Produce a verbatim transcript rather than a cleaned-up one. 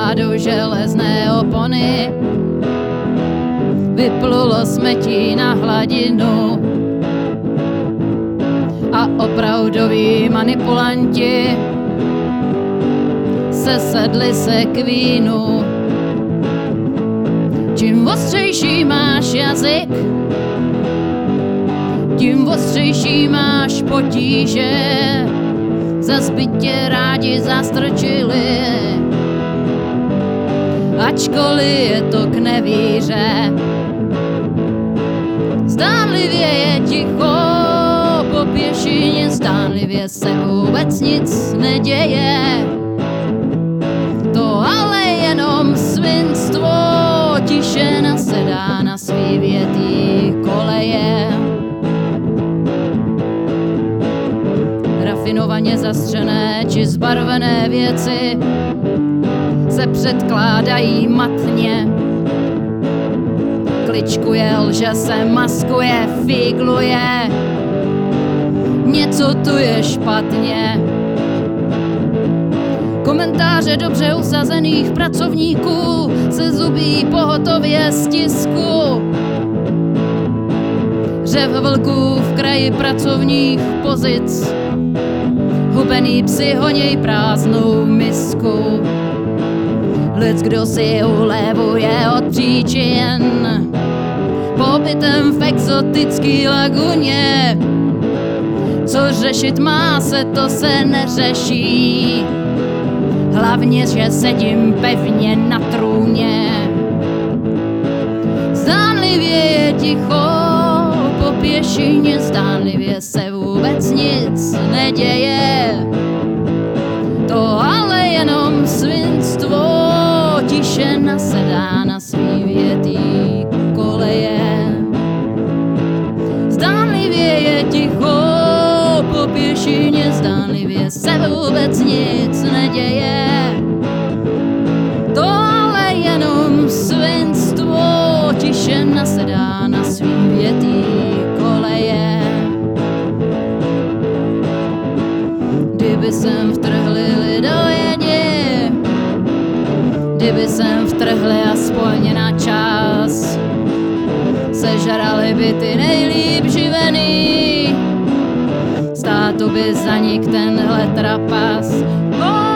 a do železné opony vyplulo smetí na hladinu a opravdoví manipulanti sesedli se k vínu. Čím ostřejší máš jazyk, tím ostřejší máš potíže. Zas by tě rádi zastrčili, ačkoliv je to k nevíře. Zdánlivě je ticho po pěšině, zdánlivě se vůbec nic neděje. To ale jenom svinstvo tiše nasedá na svý větý koleje. Rafinovaně zastřené či zbarvené věci se předkládají matně. Kličkuje, lže se, maskuje, figluje. Něco tu je špatně. Komentáře dobře usazených pracovníků se zubí pohotově z tisku. Řev vlků v kraji pracovních pozic, hubený psi honěj prázdnou misku. Lec, kdo si ulevuje od příčin pobytem v exotický laguně. Co řešit má se, to se neřeší, hlavně, že sedím pevně na trůně. Zdánlivě je ticho po pěšině, zdánlivě se vůbec nic neděje. To ale jenom svinstvo tiše nasedá na svý větý koleje. Zdánlivě je ticho po pěšině, zdánlivě se vůbec nic neděje. To ale jenom svinstvo tiše nasedá na svý větý koleje. Kdyby sem vtrhli lidojedi, kdyby sem vtrhli aspoň na čas, sežrali by ty nejlíp živený, státu by zanik tenhle trapas. Oh!